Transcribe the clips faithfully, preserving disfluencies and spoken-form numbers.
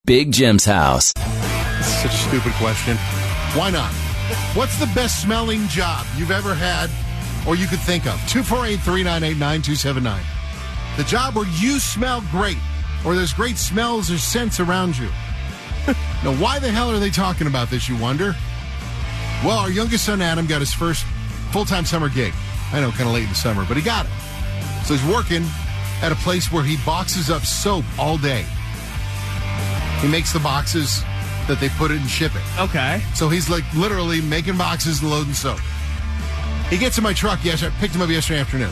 Big Jim's house. This is such a stupid question. Why not? What's the best smelling job you've ever had or you could think of? two four eight, three nine eight, nine two seven nine. The job where you smell great or there's great smells or scents around you. Now, why the hell are they talking about this, you wonder? Well, our youngest son, Adam, got his first full-time summer gig. I know, kind of late in the summer, but he got it. So he's working at a place where he boxes up soap all day. He makes the boxes that they put it and ship it. Okay. So he's like literally making boxes and loading soap. He gets in my truck yesterday. I picked him up yesterday afternoon.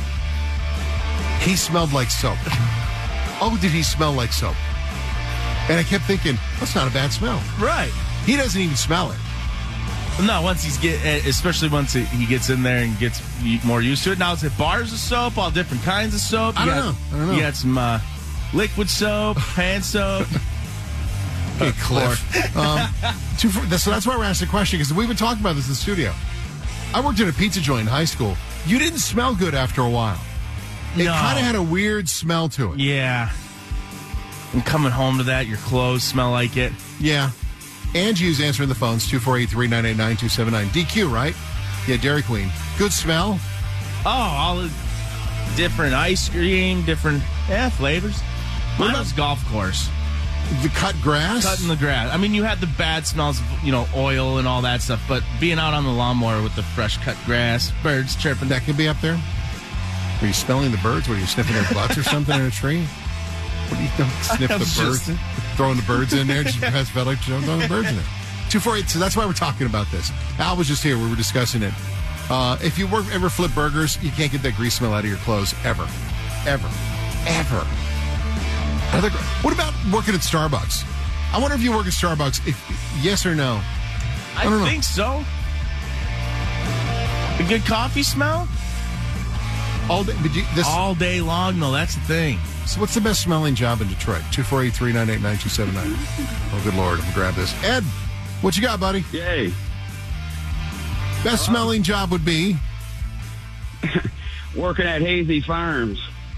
He smelled like soap. Oh, did he smell like soap? And I kept thinking, that's not a bad smell. Right. He doesn't even smell it. No, once he's get, especially once he gets in there and gets more used to it. Now it's at bars of soap, all different kinds of soap. I You don't got, know. I don't know. You got some uh, liquid soap, hand soap. Hey, Cliff. Um, two, so that's why we're asking the question, because we've been talking about this in the studio. I worked at a pizza joint in high school. You didn't smell good after a while. It No. kind of had a weird smell to it. Yeah. And coming home to that, your clothes smell like it. Yeah. Angie is answering the phones, two four eight, three nine eight, nine two seven nine. D Q, right? Yeah, Dairy Queen. Good smell? Oh, all the different ice cream, different yeah, flavors. What Mine about- was golf course. The cut grass? Cutting the grass. I mean, you had the bad smells of, you know, oil and all that stuff, but being out on the lawnmower with the fresh cut grass, birds chirping. That could be up there? Are you smelling the birds? What, are you sniffing their butts or something in a tree? What do you do? Sniff I the was birds? just- Throwing the birds in there? Just pass felt like throwing the birds in there. two four eight, so that's why we're talking about this. Al was just here. We were discussing it. Uh, if you work, ever flip burgers, you can't get that grease smell out of your clothes. Ever. Ever. Ever. Are there- What about working at Starbucks? I wonder if you work at Starbucks, if yes or no. I, I don't know. think so. A good coffee smell? All day, but you, this, All day long? No, that's the thing. So what's the best smelling job in Detroit? two four eight, three nine eight, nine two seven nine. Oh, good Lord. I'm going to grab this. Ed, what you got, buddy? Yay. Best smelling job would be? Working at Hazy Farms.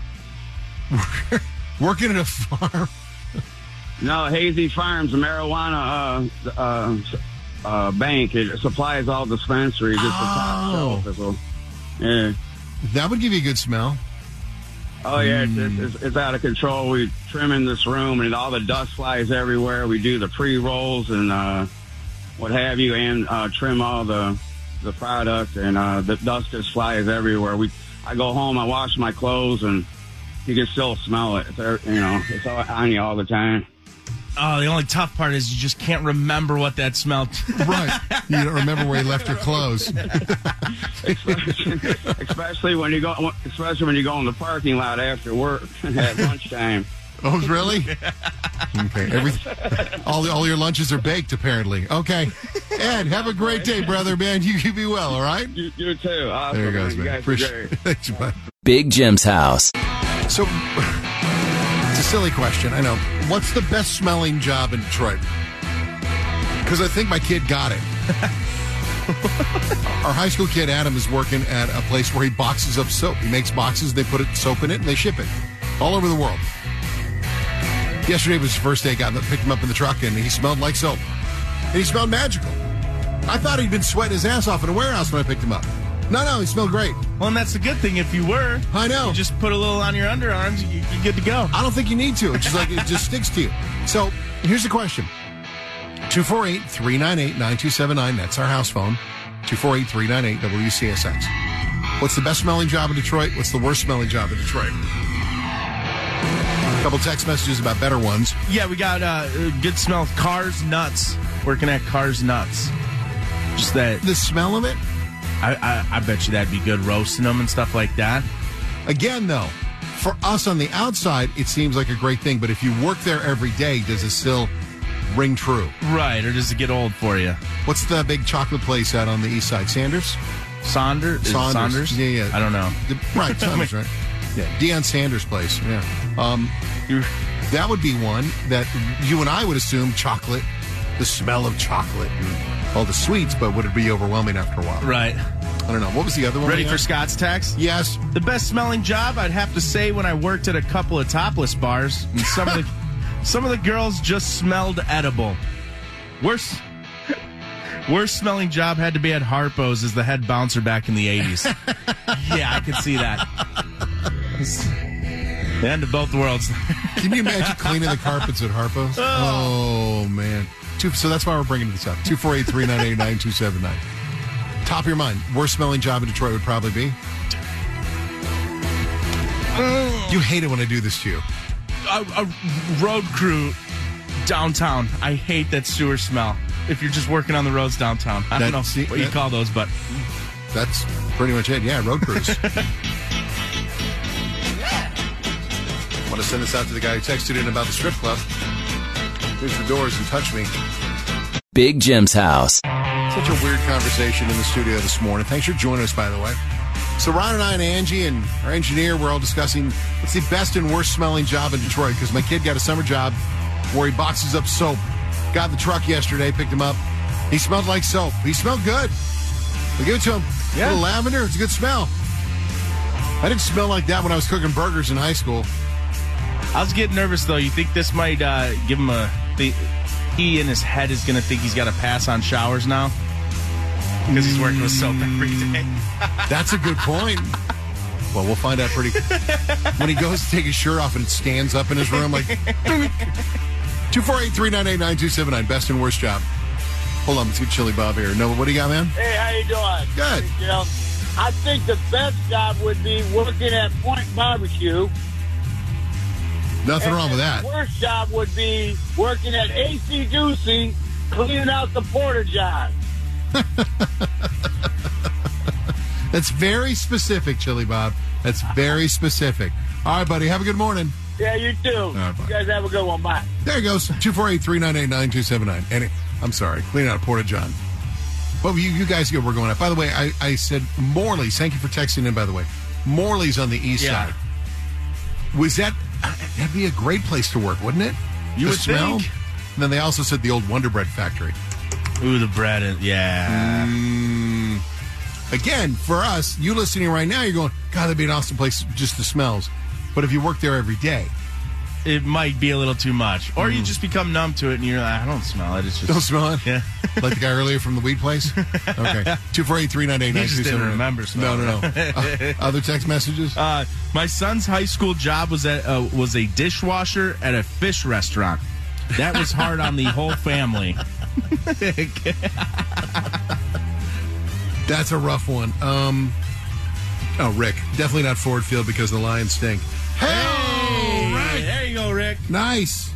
Working at a farm. No, Hazy Farms, a marijuana uh, uh, uh, bank. It supplies all dispensaries. It's the top Oh. shelf. So, yeah. That would give you a good smell. Oh, yeah, it's, it's, it's out of control. We trim in this room, and all the dust flies everywhere. We do the pre-rolls and uh, what have you, and uh, trim all the the product, and uh, the dust just flies everywhere. We, I go home, I wash my clothes, and you can still smell it. It's, uh, you know, it's all on you all the time. Oh, the only tough part is you just can't remember what that smelled. Right. You don't remember where you left your clothes. especially, especially when you go, especially when you go in the parking lot after work at lunchtime. Oh, really? Okay. Every, all, all your lunches are baked, apparently. Okay. Ed, have a great day, brother, man. You, you be well, all right? You, you too. Awesome, There you goes, You man. guys are Appreciate great. it. Thanks, bud. Big Jim's house. So, it's a silly question, I know. What's the best smelling job in Detroit? Because I think my kid got it. Our high school kid, Adam, is working at a place where he boxes up soap. He makes boxes, they put it, soap in it, and they ship it all over the world. Yesterday was his first day. Got picked him up in the truck, and he smelled like soap. And he smelled magical. I thought he'd been sweating his ass off in a warehouse when I picked him up. No, no, he smelled great. Well, and that's the good thing. If you were, I know. you just put a little on your underarms, you, you're good to go. I don't think you need to. It's just like it just sticks to you. So here's the question. two four eight, three nine eight, nine two seven nine. That's our house phone. two four eight, three nine eight, W C S X. What's the best smelling job in Detroit? What's the worst smelling job in Detroit? A couple text messages about better ones. Yeah, we got uh, good smell of Cars Nuts. Working at Cars Nuts. Just that. The smell of it? I, I, I bet you that'd be good roasting them and stuff like that. Again, though, for us on the outside, it seems like a great thing. But if you work there every day, does it still ring true? Right, or does it get old for you? What's the big chocolate place out on the east side? Sanders? Saunders? Is it Saunders. Saunders? Yeah, yeah. I don't know. The, right, Saunders, right? Yeah, Deion Sanders' place. Yeah. Um, that would be one that you and I would assume chocolate, the smell of chocolate and all the sweets, but would it be overwhelming after a while? Right. I don't know. What was the other one? Ready we for had? Scott's text? Yes. The best smelling job, I'd have to say, when I worked at a couple of topless bars, and some of the Some of the girls just smelled edible. Worst, worst smelling job had to be at Harpo's as the head bouncer back in the eighties. Yeah, I could see that. It's the end of both worlds. Can you imagine cleaning the carpets at Harpo's? Oh, oh man. Two, so that's why we're bringing this up. two four eight, three nine eight, nine two seven nine. Top of your mind, worst smelling job in Detroit would probably be? Mm. You hate it when I do this to you. A, a road crew downtown. I hate that sewer smell. If you're just working on the roads downtown. I That- don't know see, what you that- call those, but That's pretty much it. Yeah, road crews. Want to send this out to the guy who texted in about the strip club. Here's the doors and touch me. Big Jim's house. Such a weird conversation in the studio this morning. Thanks for joining us, by the way. So Ron and I and Angie and our engineer, we're all discussing what's the best and worst smelling job in Detroit, because my kid got a summer job where he boxes up soap. Got in the truck yesterday, picked him up. He smelled like soap. He smelled good. We give it to him. Yeah. A little lavender. It's a good smell. I didn't smell like that when I was cooking burgers in high school. I was getting nervous, though. You think this might uh, give him a... The, he in his head is going to think he's got to pass on showers now? Because he's working with soap every day. That's a good point. Well, we'll find out pretty... When he goes to take his shirt off and it stands up in his room like... two four eight, three nine eight, nine two seven nine. Best and worst job. Hold on, let's get Chili Bob here. No, what do you got, man? Hey, how you doing? Good. Hey, Jill. I think the best job would be working at Point Barbecue. Nothing And wrong with that. The worst job would be working at A C Ducey, cleaning out the porta john. That's very specific, Chili Bob. That's very specific. All right, buddy. Have a good morning. Yeah, you too. right, bye. You guys have a good one. Bye. There he goes. two four eight, three nine eight, nine two seven nine. And it, I'm sorry. Clean out Porta John. Well, you, you guys go. We're going up. By the way, I, I said Morley's. Thank you for texting in, by the way. Morley's on the east Yeah. side. Was that... That'd be a great place to work, wouldn't it? You The would smell. think. And then they also said the old Wonder Bread factory. Ooh, the bread. And, yeah. Mm, again, for us, you listening right now, you're going, God, that'd be an awesome place, just the smells. But if you work there every day, It might be a little too much. Or you just become numb to it and you're like, I don't smell it. It's just... don't smell it? Yeah. Like the guy earlier from the weed place? Okay. two four eight, three nine eight, He nine two just seven nine. didn't remember No, smelling no, no. Uh, other text messages? Uh, my son's high school job was at uh, was a dishwasher at a fish restaurant. That was hard on the whole family. That's a rough one. Um, oh, Rick. Definitely not Ford Field because the Lions stink. Hey! Hey, there you go, Rick. Nice.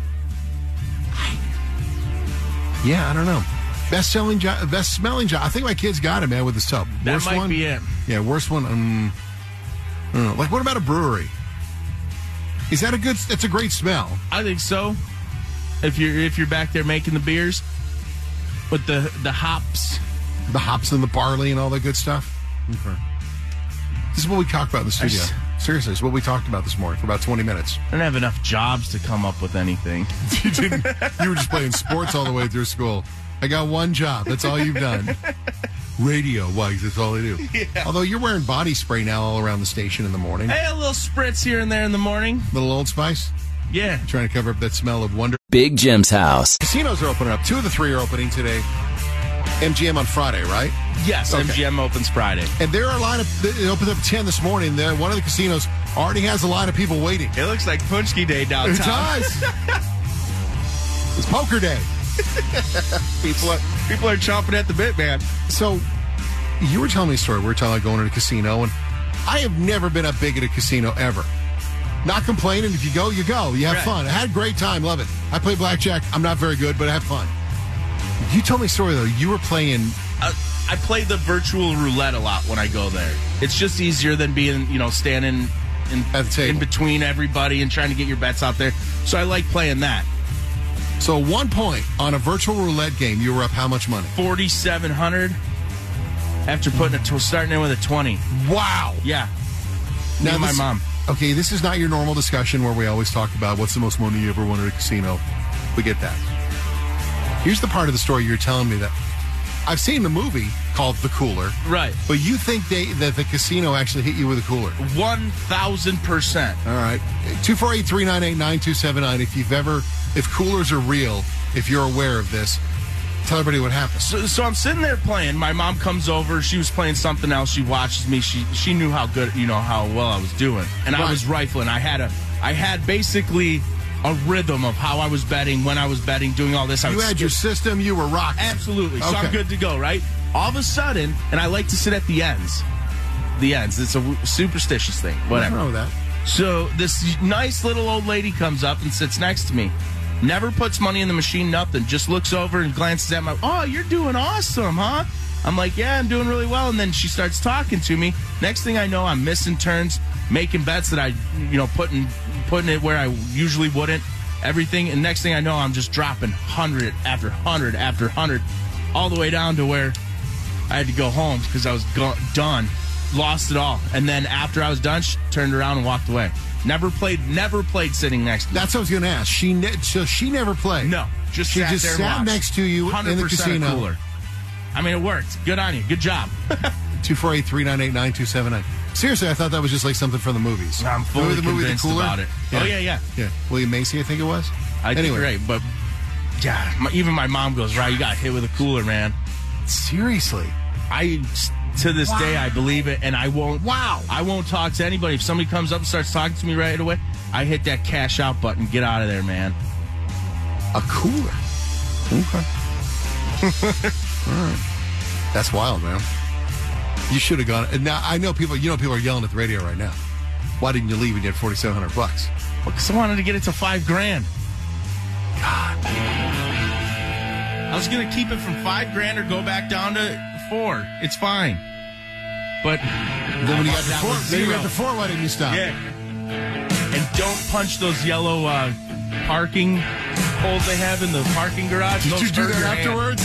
Yeah, I don't know. Best selling job, best smelling job. I think my kid's got it, man, with the soap. That Worst might one? be it. Yeah, worst one. Um, I don't know. Like, what about a brewery? Is that a good? That's a great smell. I think so. If you're if you're back there making the beers with the the hops. The hops and the barley and all that good stuff. Okay. This is what we talked about in the studio. s- Seriously, this is what we talked about this morning for about twenty minutes. I don't have enough jobs to come up with anything. You didn't. You were just playing sports all the way through school. I got one job. That's all you've done. Radio, why? That's all I do. Yeah. Although you're wearing body spray now all around the station in the morning. Hey, a little spritz here and there in the morning. Little Old Spice. Yeah. Trying to cover up that smell of wonder. Big Jim's house. Casinos are opening up. Two of the three are opening today. M G M on Friday, right? Yes, Okay. M G M opens Friday. And there are a line of, it opened up at ten this morning. There, one of the casinos already has a line of people waiting. It looks like Punchki Day It downtown. does. It's poker day. People are, people are chomping at the bit, man. So, you were telling me a story. We were talking about going to a casino, and I have never been up big at a casino ever. Not complaining. If you go, you go. You have Right. fun. I had a great time. Love it. I play blackjack. I'm not very good, but I have fun. You told me a story, though. You were playing... Uh, I play the virtual roulette a lot when I go there. It's just easier than being, you know, standing in, At the table. in between everybody and trying to get your bets out there. So I like playing that. So, at one point on a virtual roulette game, you were up how much money? forty-seven hundred after putting it to starting in with a twenty. Wow. Yeah. Me and my this- mom. Okay, this is not your normal discussion where we always talk about what's the most money you ever won at a casino. We get that. Here's the part of the story you're telling me that I've seen the movie called The Cooler. Right. But you think they that the casino actually hit you with a cooler? one thousand percent. All right. two four eight, three nine eight, nine two seven nine. If you've ever, if coolers are real, if you're aware of this, tell everybody what happened. So, so I'm sitting there playing. My mom comes over. She was playing something else. She watches me. She she knew how good, you know, how well I was doing. And Right. I was rifling. I had a, I had basically a rhythm of how I was betting, when I was betting, doing all this. I You would had your skip- system. You were rocking. Absolutely. So Okay. I'm good to go, right? All of a sudden, and I like to sit at the ends. The ends. It's a w- superstitious thing. Whatever. Nothing wrong with that. So this nice little old lady comes up and sits next to me. Never puts money in the machine, nothing. Just looks over and glances at my, oh, you're doing awesome, huh? I'm like, yeah, I'm doing really well. And then she starts talking to me. Next thing I know, I'm missing turns, making bets that I, you know, putting putting it where I usually wouldn't. Everything. And next thing I know, I'm just dropping hundred after hundred after hundred, all the way down to where I had to go home because I was go- done. Lost it all. And then after I was done, she turned around and walked away. Never played, never played sitting next to me. That's what I was going to ask. She ne- so she never played. No, just she sat just there and sat watched. next to you in the one hundred percent casino. Cooler. I mean, it worked. Good on you. Good job. two four eight, three nine eight, nine two seven nine. Seriously, I thought that was just like something from the movies. I'm fully Remember the movie, convinced The Cooler? about it. Oh, yeah, yeah. Yeah. William Macy, I think it was. I anyway. think right, but yeah, my, even my mom goes, right, you got hit with a cooler, man. Seriously. I, to this day, I believe it, and I won't. Wow. I won't talk to anybody. If somebody comes up and starts talking to me right away, I hit that cash out button. Get out of there, man. A cooler. Okay. All right. That's wild, man. You should have gone. And now I know people. You know, people are yelling at the radio right now. Why didn't you leave when you had forty-seven hundred bucks? Because I wanted to get it to five grand. God. I was going to keep it from five grand or go back down to four. It's fine. But Then when you got to that four, was then you zero. got to four. Why didn't you stop? Yeah. And don't punch those yellow uh, parking holes they have in the parking garage. Did Those you do hurt that your afterwards?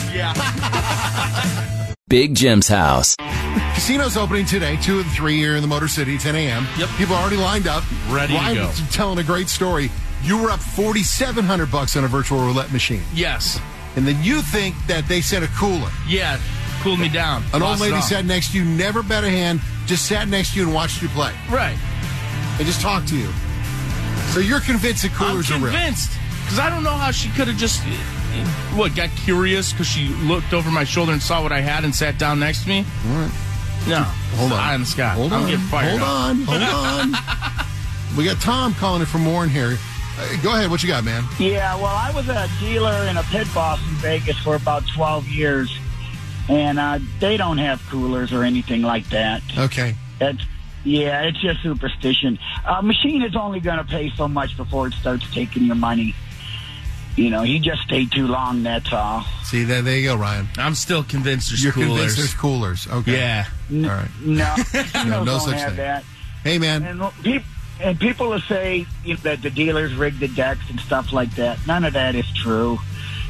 hand. Yeah. Big Jim's house. Casino's opening today, two and three here in the Motor City, ten a.m. Yep. People are already lined up. Ready to Ryan go. was telling a great story. You were up forty-seven hundred bucks on a virtual roulette machine. Yes. And then you think that they sent a cooler. Yeah. Cooled me down. An old Lost it lady all. sat next to you, never bet a hand, just sat next to you and watched you play. Right. And just talked to you. So you're convinced that coolers I'm are real. convinced. Because I don't know how she could have just, what, got curious because she looked over my shoulder and saw what I had and sat down next to me? All right. No. Hold on. Eye in the sky. Hold I'm on. getting fired Hold up. on. Hold on. We got Tom calling in from Warren here. Uh, go ahead. What you got, man? Yeah, well, I was a dealer and a pit boss in Vegas for about twelve years, and uh, they don't have coolers or anything like that. Okay. It's, yeah, it's just superstition. A machine is only going to pay so much before it starts taking your money. You know, you just stay too long, that's all. See, there, there you go, Ryan. I'm still convinced there's You're coolers. convinced there's coolers. Okay. Yeah. N- All right. No, No, casinos no don't such have thing. that. Hey, man. And peop and people will say you know, that the dealers rig the decks and stuff like that. None of that is true.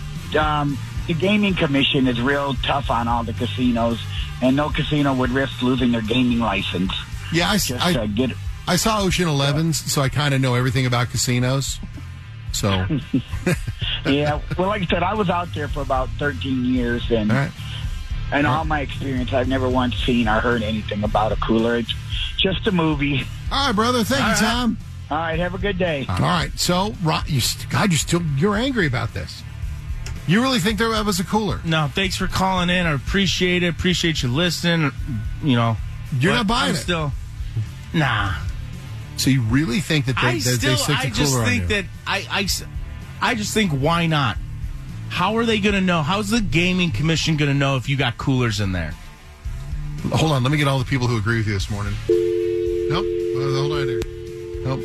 Um, the gaming commission is real tough on all the casinos, and no casino would risk losing their gaming license. Yeah, I, Just I, uh, get I saw Ocean Elevens, so I kind of know everything about casinos. So, yeah. Well, like I said, I was out there for about thirteen years, and all right. in all my experience, I've never once seen or heard anything about a cooler. It's just a movie. All right, brother. Thank All you, right. Tom. All right, have a good day. All right. So, Ro- you, God, you're still you're angry about this. You really think there was a cooler? No, thanks for calling in. I appreciate it. Appreciate you listening. You know. You're But not buying I'm it. Still, nah. So you really think that they, I that still, they stick I the just cooler on think you? that I, I, s- I just think why not? How are they going to know? How's the gaming commission going to know if you got coolers in there? Hold on. Let me get all the people who agree with you this morning. Nope. Uh, hold on there. Nope.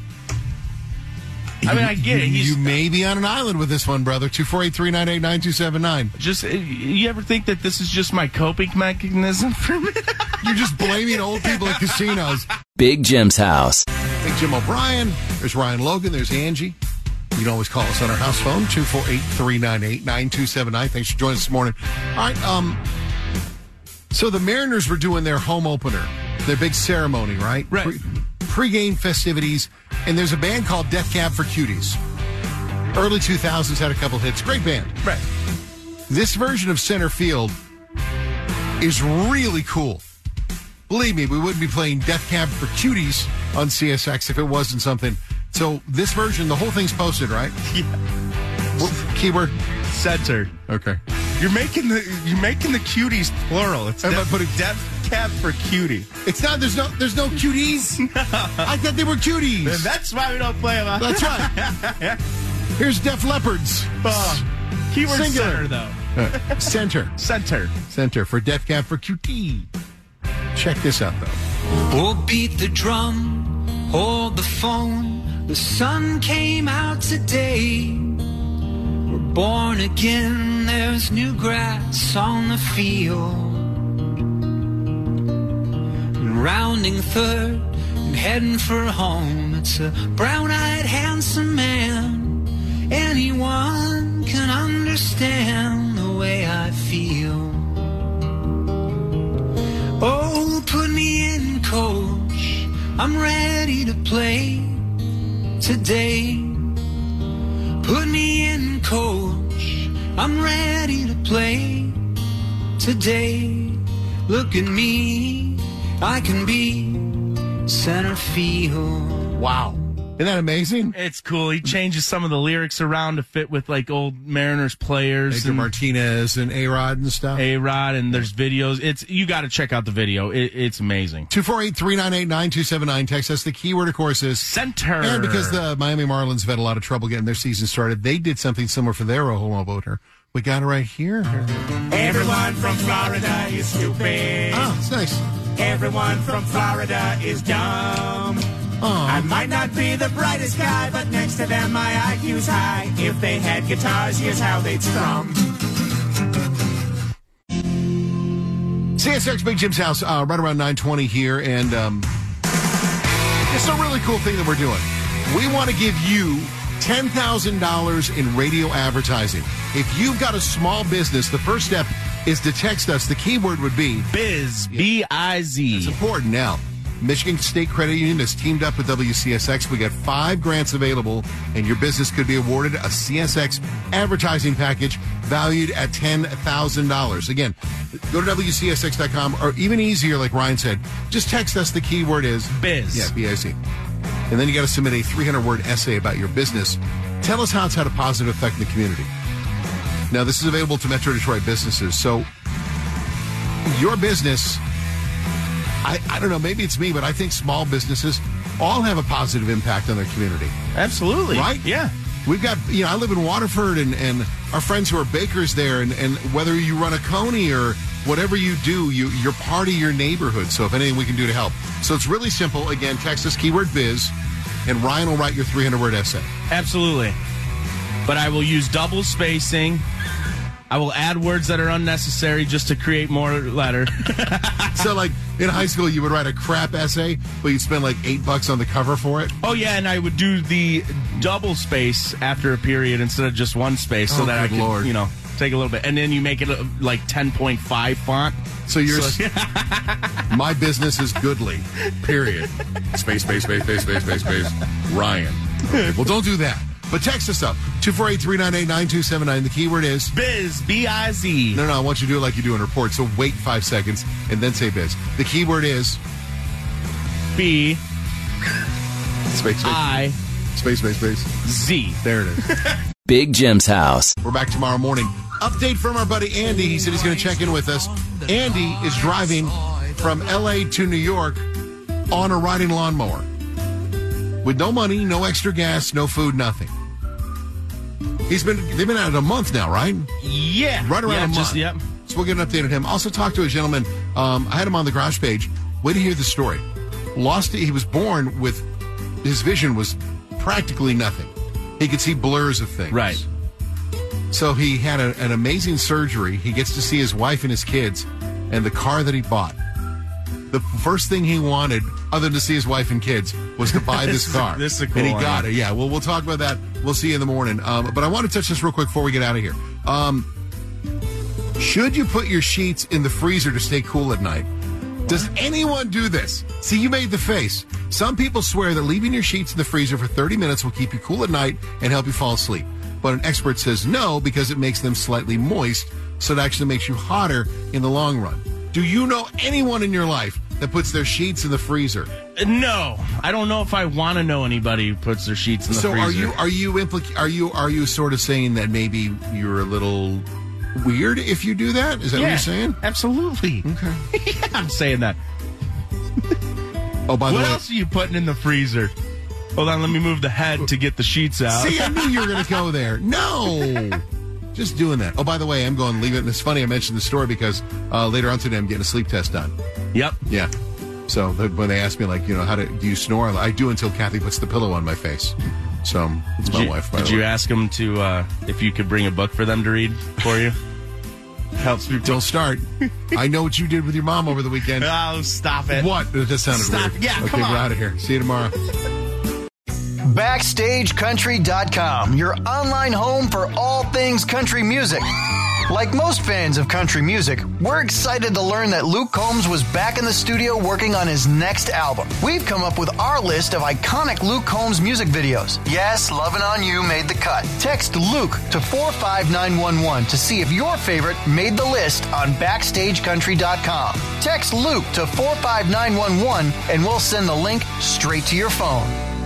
I mean, I get it. You, He's you may be on an island with this one, brother. two four eight, three nine eight, nine two seven nine. just. You ever think that this is just my coping mechanism for me? You're just blaming old people at casinos. Big Jim's house. Big Jim O'Brien. There's Ryan Logan. There's Angie. You can always call us on our house phone, two four eight, three nine eight, nine two seven nine. Thanks for joining us this morning. All right. Um. So the Mariners were doing their home opener, their big ceremony, right? Right. Pre- pre-game festivities, and there's a band called Death Cab for Cuties. Early two thousands, had a couple hits. Great band. Right. This version of Center Field is really cool. Believe me, we wouldn't be playing Death Cab for Cuties on C S X if it wasn't something. So this version, the whole thing's posted, right? Yeah. What, keyword? Center. Okay. You're making the you're making the cuties plural. It's Am I Death, putting- Death Cab for Cutie. It's not, there's no there's no cuties. I thought they were cuties. That's why we don't play them. That's right. Here's Def Leppard's. Uh, keyword Singular. center, though. Uh, center. Center. Center for Death Cab for Cutie. Check this out, though. Oh, beat the drum, hold the phone. The sun came out today. We're born again, there's new grass on the field. And rounding third and heading for home, it's a brown-eyed, handsome man. Anyone can understand the way I feel. Oh, put me in, coach. I'm ready to play today. Put me in, coach. I'm ready to play today. Look at me. I can be center field. Wow. Isn't that amazing? It's cool. He changes some of the lyrics around to fit with like old Mariners players Edgar and Martinez and A-Rod and stuff. A-Rod, and there's videos. It's you got to check out the video. It, it's amazing. two four eight, three nine eight, nine two seven nine. Text us. The keyword, of course, is Center. And because the Miami Marlins have had a lot of trouble getting their season started, they did something similar for their home opener. We got it right here. Everyone from Florida is stupid. Oh, it's nice. Everyone from Florida is dumb. Oh. I might not be the brightest guy, but next to them my I Q's high. If they had guitars, here's how they'd strum. C S X Big Jim's house, uh, right around nine twenty here, and um, it's a really cool thing that we're doing. We want to give you ten thousand dollars in radio advertising. If you've got a small business, the first step is to text us. The keyword would be Biz, B I Z. It's important. Now, Michigan State Credit Union has teamed up with W C S X. We got five grants available, and your business could be awarded a C S X advertising package valued at ten thousand dollars. Again, go to W C S X dot com, or even easier, like Ryan said, just text us. The keyword is Biz. Yeah, B I Z. And then you got to submit a three hundred word essay about your business. Tell us how it's had a positive effect in the community. Now, this is available to Metro Detroit businesses. So, your business, I, I don't know, maybe it's me, but I think small businesses all have a positive impact on their community. Absolutely. Right? Yeah. We've got, you know, I live in Waterford, and, and our friends who are bakers there, and, and whether you run a Coney or whatever you do, you, you're part of your neighborhood. So if anything we can do to help. So it's really simple. Again, text us keyword biz, and Ryan will write your three hundred word essay. Absolutely. But I will use double spacing. I will add words that are unnecessary just to create more letter. So, like, in high school, you would write a crap essay, but you'd spend like eight bucks on the cover for it. Oh, yeah, and I would do the double space after a period instead of just one space so Oh, that I good could, Lord. you know, take a little bit. And then you make it uh, like ten point five font. So you're, So- my business is goodly, period. Space, space, space, space, space, space, space. Ryan. Okay, well, don't do that. But text us up, two four eight, three nine eight, nine two seven nine. The keyword is Biz, B I Z. No, no, I want you to do it like you do in reports. So wait five seconds and then say biz. The keyword is B space, space, I space, space, space. Z. There it is. Big Jim's house. We're back tomorrow morning. Update from our buddy Andy. He said he's going to check in with us. Andy is driving from L A to New York on a riding lawnmower with no money, no extra gas, no food, nothing. He's been they've been at it a month now, right? Yeah. Right around yeah, a month. just, yep. So we'll get an update on him. Also talked to a gentleman. Um, I had him on the garage page. Way to hear the story. Lost. He was born with his vision was practically nothing. He could see blurs of things. Right. So he had a, an amazing surgery. He gets to see his wife and his kids, and the car that he bought. The first thing he wanted, other than to see his wife and kids, was to buy this This is a- car. this is a cool and he one, got yeah. it. Yeah. Well, we'll talk about that. We'll see you in the morning. Um, but I want to touch this real quick before we get out of here. Um, should you put your sheets in the freezer to stay cool at night? Does anyone do this? See, you made the face. Some people swear that leaving your sheets in the freezer for thirty minutes will keep you cool at night and help you fall asleep. But an expert says no, because it makes them slightly moist, so it actually makes you hotter in the long run. Do you know anyone in your life that puts their sheets in the freezer? No, I don't know if I want to know anybody who puts their sheets in the so freezer. are you are you implic- are you are you sort of saying that maybe you're a little weird if you do that? Is that yeah, what you're saying? Absolutely. Okay. Yeah, I'm saying that. Oh, by the what way, else are you putting in the freezer? Hold on, let me move the head to get the sheets out. See, I knew you were going to go there. No. Just doing that. Oh, by the way, I'm going to leave it. And it's funny I mentioned the story because uh, later on today I'm getting a sleep test done. Yep. Yeah. So the, when they ask me, like, you know, how do, do you snore? I do until Kathy puts the pillow on my face. So it's my did you, wife, by Did the you way. ask them to, uh, if you could bring a book for them to read for you? Helps me. Don't start. I know what you did with your mom over the weekend. Oh, stop it. What? That sounded Stop. weird. Yeah, okay, come on. we're out of here. See you tomorrow. Backstage Country dot com, your online home for all things country music. Like most fans of country music, we're excited to learn that Luke Combs was back in the studio working on his next album. We've come up with our list of iconic Luke Combs music videos. Yes, Lovin' On You made the cut. Text Luke to four five nine one one to see if your favorite made the list on Backstage Country dot com. Text Luke to four five nine one one and we'll send the link straight to your phone.